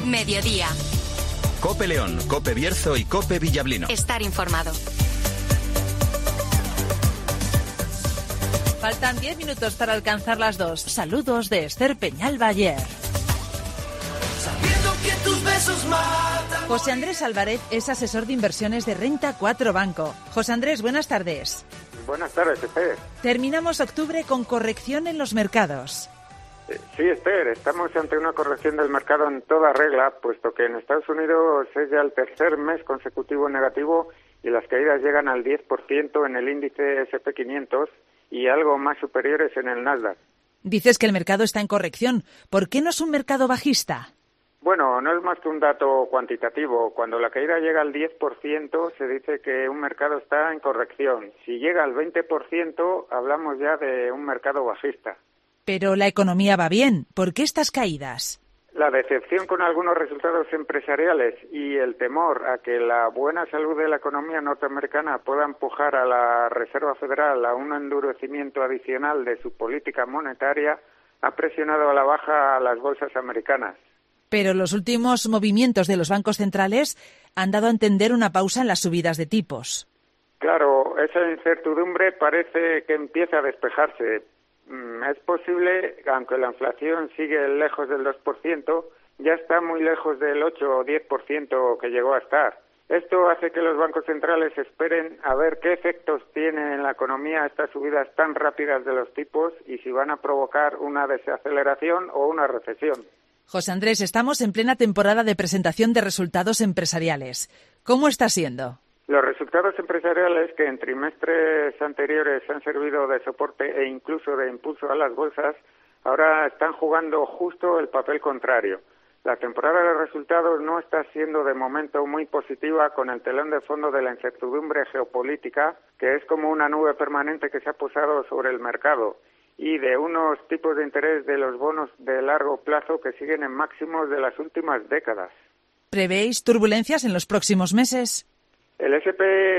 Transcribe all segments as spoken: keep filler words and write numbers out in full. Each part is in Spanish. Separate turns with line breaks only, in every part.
Mediodía.
COPE León, COPE Bierzo y COPE Villablino.
Estar informado.
Faltan diez minutos para alcanzar las dos. Saludos de Esther Peñal Bayer. José Andrés Álvarez es asesor de inversiones de Renta cuatro Banco. José Andrés, buenas tardes.
Buenas tardes, Esther.
Terminamos octubre con corrección en los mercados.
Eh, sí, Esther, estamos ante una corrección del mercado en toda regla, puesto que en Estados Unidos es ya el tercer mes consecutivo negativo y las caídas llegan al diez por ciento en el índice ese and pe quinientos y algo más superiores en el Nasdaq.
Dices que el mercado está en corrección. ¿Por qué no es un mercado bajista?
Bueno, no es más que un dato cuantitativo. Cuando la caída llega al diez por ciento se dice que un mercado está en corrección. Si llega al veinte por ciento hablamos ya de un mercado bajista.
Pero la economía va bien. ¿Por qué estas caídas?
La decepción con algunos resultados empresariales y el temor a que la buena salud de la economía norteamericana pueda empujar a la Reserva Federal a un endurecimiento adicional de su política monetaria ha presionado a la baja a las bolsas americanas.
Pero los últimos movimientos de los bancos centrales han dado a entender una pausa en las subidas de tipos.
Claro, esa incertidumbre parece que empieza a despejarse. Es posible, aunque la inflación sigue lejos del dos por ciento, ya está muy lejos del ocho o diez por ciento que llegó a estar. Esto hace que los bancos centrales esperen a ver qué efectos tiene en la economía estas subidas tan rápidas de los tipos y si van a provocar una desaceleración o una recesión.
José Andrés, estamos en plena temporada de presentación de resultados empresariales. ¿Cómo está siendo?
Los resultados empresariales que en trimestres anteriores han servido de soporte e incluso de impulso a las bolsas, ahora están jugando justo el papel contrario. La temporada de resultados no está siendo de momento muy positiva con el telón de fondo de la incertidumbre geopolítica, que es como una nube permanente que se ha posado sobre el mercado, y de unos tipos de interés de los bonos de largo plazo que siguen en máximos de las últimas décadas.
¿Prevéis turbulencias en los próximos meses?
El ese and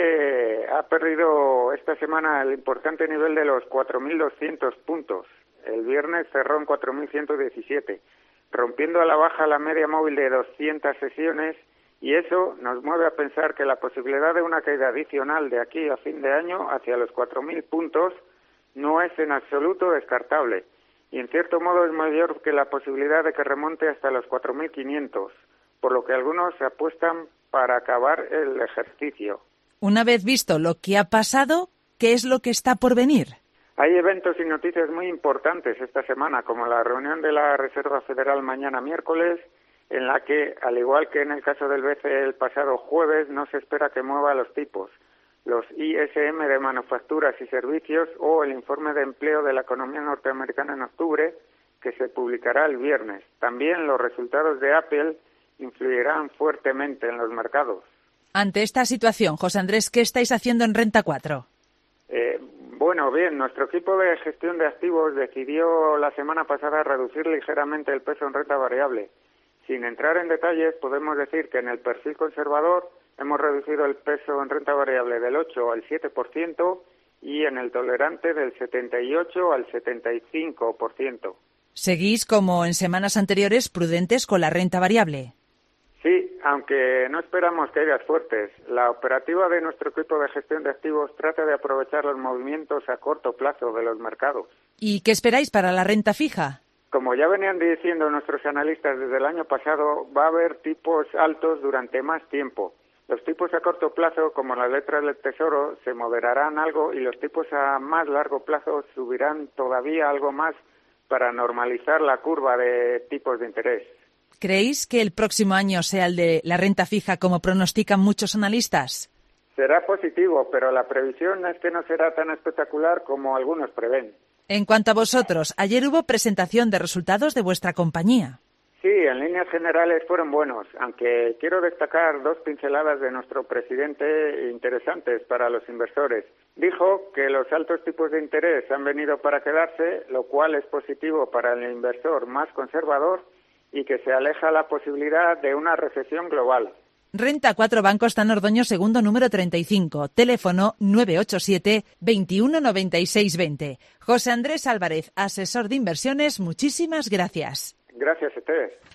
pe ha perdido esta semana el importante nivel de los cuatro mil doscientos puntos. El viernes cerró en cuatro mil ciento diecisiete, rompiendo a la baja la media móvil de doscientas sesiones, y eso nos mueve a pensar que la posibilidad de una caída adicional de aquí a fin de año hacia los cuatro mil puntos no es en absoluto descartable, y en cierto modo es mayor que la posibilidad de que remonte hasta los cuatro mil quinientos, por lo que algunos apuestan para acabar el ejercicio.
Una vez visto lo que ha pasado, ¿qué es lo que está por venir?
Hay eventos y noticias muy importantes esta semana, como la reunión de la Reserva Federal mañana miércoles, en la que, al igual que en el caso del be ce e el pasado jueves, no se espera que mueva los tipos. Los i ese eme de manufacturas y servicios o el informe de empleo de la economía norteamericana en octubre, que se publicará el viernes. También los resultados de Apple influirán fuertemente en los mercados.
Ante esta situación, José Andrés, ¿qué estáis haciendo en Renta cuatro?
Eh, bueno, bien, nuestro equipo de gestión de activos decidió la semana pasada reducir ligeramente el peso en renta variable. Sin entrar en detalles, podemos decir que en el perfil conservador hemos reducido el peso en renta variable del ocho al siete por ciento y en el tolerante del setenta y ocho al setenta y cinco por ciento.
¿Seguís, como en semanas anteriores, prudentes con la renta variable?
Sí, aunque no esperamos caídas fuertes. La operativa de nuestro equipo de gestión de activos trata de aprovechar los movimientos a corto plazo de los mercados.
¿Y qué esperáis para la renta fija?
Como ya venían diciendo nuestros analistas desde el año pasado, va a haber tipos altos durante más tiempo. Los tipos a corto plazo, como las letras del Tesoro, se moderarán algo y los tipos a más largo plazo subirán todavía algo más para normalizar la curva de tipos de interés.
¿Creéis que el próximo año sea el de la renta fija, como pronostican muchos analistas?
Será positivo, pero la previsión es que no será tan espectacular como algunos prevén.
En cuanto a vosotros, ayer hubo presentación de resultados de vuestra compañía.
Sí, en líneas generales fueron buenos, aunque quiero destacar dos pinceladas de nuestro presidente interesantes para los inversores. Dijo que los altos tipos de interés han venido para quedarse, lo cual es positivo para el inversor más conservador y que se aleja la posibilidad de una recesión global.
Renta cuatro Banco está en Ordoño segundo número treinta y cinco, teléfono nueve ocho siete, veintiuno noventa y seis veinte. José Andrés Álvarez, asesor de inversiones, muchísimas gracias.
Gracias a ustedes.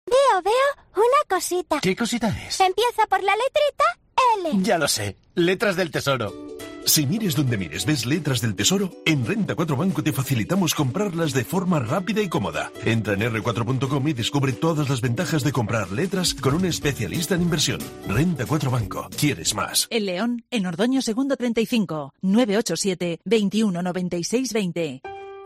Veo, veo una cosita.
¿Qué cosita es?
Empieza por la letrita L.
Ya lo sé, letras del tesoro.
Si mires donde mires ves letras del tesoro, en Renta cuatro Banco te facilitamos comprarlas de forma rápida y cómoda. Entra en erre cuatro punto com y descubre todas las ventajas de comprar letras con un especialista en inversión. Renta cuatro Banco. ¿Quieres más?
En León, en Ordoño segundo treinta y cinco, nueve ocho siete, veintiuno noventa y seis veinte.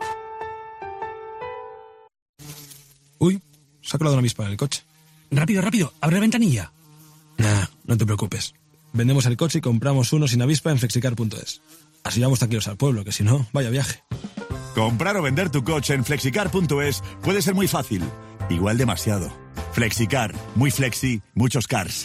Uy, se ha colado una avispa en el coche. Rápido, rápido, abre la ventanilla. Nah, no te preocupes. Vendemos el coche y compramos uno sin avispa en flexicar punto es. Así vamos tranquilos al pueblo, que si no, vaya viaje.
Comprar o vender tu coche en flexicar punto es puede ser muy fácil. Igual demasiado. Flexicar, muy flexi, muchos cars.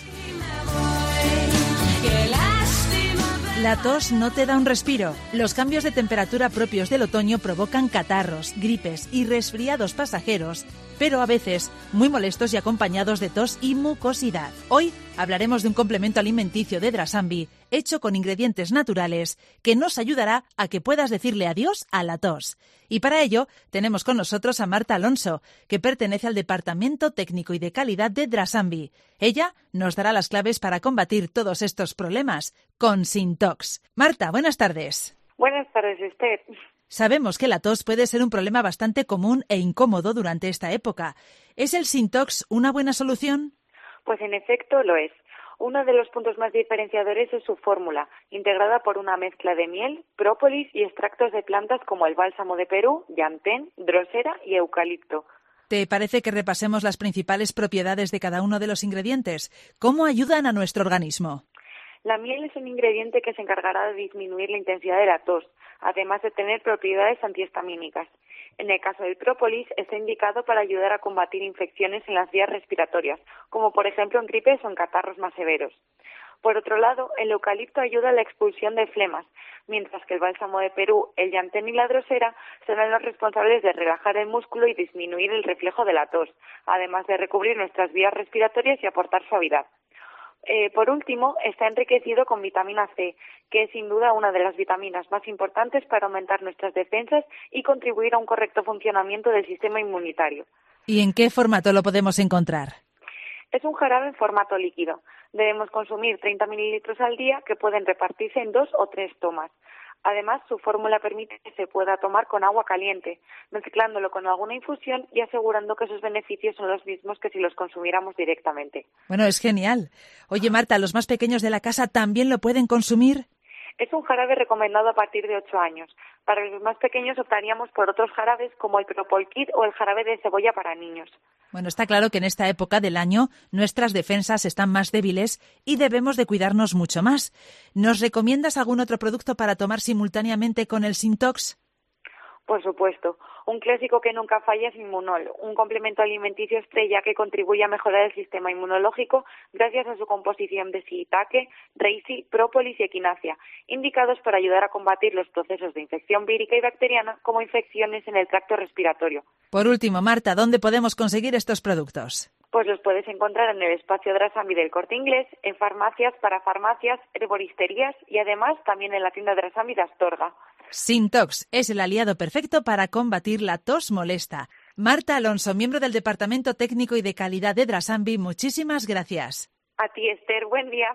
La tos no te da un respiro. Los cambios de temperatura propios del otoño provocan catarros, gripes y resfriados pasajeros, pero a veces muy molestos y acompañados de tos y mucosidad. Hoy hablaremos de un complemento alimenticio de Drasambi hecho con ingredientes naturales que nos ayudará a que puedas decirle adiós a la tos. Y para ello tenemos con nosotros a Marta Alonso, que pertenece al Departamento Técnico y de Calidad de Drasambi. Ella nos dará las claves para combatir todos estos problemas con Sintox. Marta, buenas tardes.
Buenas tardes, Esther.
Sabemos que la tos puede ser un problema bastante común e incómodo durante esta época. ¿Es el Sintox una buena solución?
Pues en efecto lo es. Uno de los puntos más diferenciadores es su fórmula, integrada por una mezcla de miel, própolis y extractos de plantas como el bálsamo de Perú, llantén, drosera y eucalipto.
¿Te parece que repasemos las principales propiedades de cada uno de los ingredientes? ¿Cómo ayudan a nuestro organismo?
La miel es un ingrediente que se encargará de disminuir la intensidad de la tos, además de tener propiedades antihistamínicas. En el caso del própolis, está indicado para ayudar a combatir infecciones en las vías respiratorias, como por ejemplo en gripes o en catarros más severos. Por otro lado, el eucalipto ayuda a la expulsión de flemas, mientras que el bálsamo de Perú, el llantén y la drosera serán los responsables de relajar el músculo y disminuir el reflejo de la tos, además de recubrir nuestras vías respiratorias y aportar suavidad. Eh, por último, está enriquecido con vitamina C, que es sin duda una de las vitaminas más importantes para aumentar nuestras defensas y contribuir a un correcto funcionamiento del sistema inmunitario.
¿Y en qué formato lo podemos encontrar?
Es un jarabe en formato líquido. Debemos consumir treinta mililitros al día que pueden repartirse en dos o tres tomas. Además, su fórmula permite que se pueda tomar con agua caliente, mezclándolo con alguna infusión y asegurando que sus beneficios son los mismos que si los consumiéramos directamente.
Bueno, es genial. Oye, Marta, ¿los más pequeños de la casa también lo pueden consumir?
Es un jarabe recomendado a partir de ocho años. Para los más pequeños optaríamos por otros jarabes como el Propol Kit o el jarabe de cebolla para niños.
Bueno, está claro que en esta época del año nuestras defensas están más débiles y debemos de cuidarnos mucho más. ¿Nos recomiendas algún otro producto para tomar simultáneamente con el Sintox?
Por supuesto. Un clásico que nunca falla es Inmunol, un complemento alimenticio estrella que contribuye a mejorar el sistema inmunológico gracias a su composición de shiitake, reishi, própolis y equinacia, indicados para ayudar a combatir los procesos de infección vírica y bacteriana como infecciones en el tracto respiratorio.
Por último, Marta, ¿dónde podemos conseguir estos productos?
Pues los puedes encontrar en el espacio Drasambi del Corte Inglés, en farmacias, parafarmacias, herboristerías y además también en la tienda Drasambi de Astorga.
Sintox es el aliado perfecto para combatir la tos molesta. Marta Alonso, miembro del Departamento Técnico y de Calidad de Drasambi, muchísimas gracias.
A ti, Esther, buen día.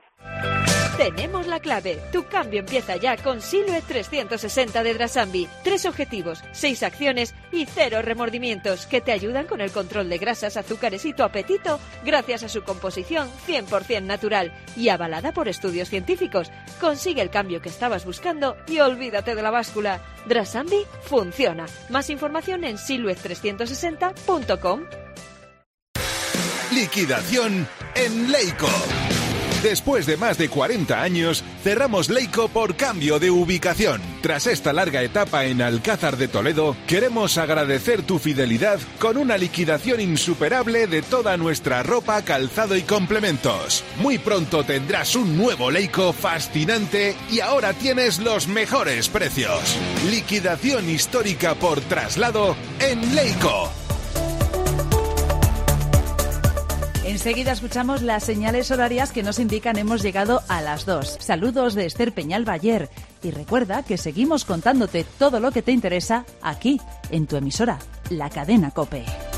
Tenemos la clave. Tu cambio empieza ya con Silhouette trescientos sesenta de Drasambi. Tres objetivos, seis acciones y cero remordimientos que te ayudan con el control de grasas, azúcares y tu apetito gracias a su composición cien por ciento natural y avalada por estudios científicos. Consigue el cambio que estabas buscando y olvídate de la báscula. Drasambi funciona. Más información en silhouette trescientos sesenta punto com.
Liquidación en Leico. Después de más de cuarenta años, cerramos Leico por cambio de ubicación. Tras esta larga etapa en Alcázar de Toledo, queremos agradecer tu fidelidad con una liquidación insuperable de toda nuestra ropa, calzado y complementos. Muy pronto tendrás un nuevo Leico fascinante y ahora tienes los mejores precios. Liquidación histórica por traslado en Leico.
Enseguida escuchamos las señales horarias que nos indican hemos llegado a las dos. Saludos de Esther Peñal Bayer. Y recuerda que seguimos contándote todo lo que te interesa aquí, en tu emisora, La Cadena COPE.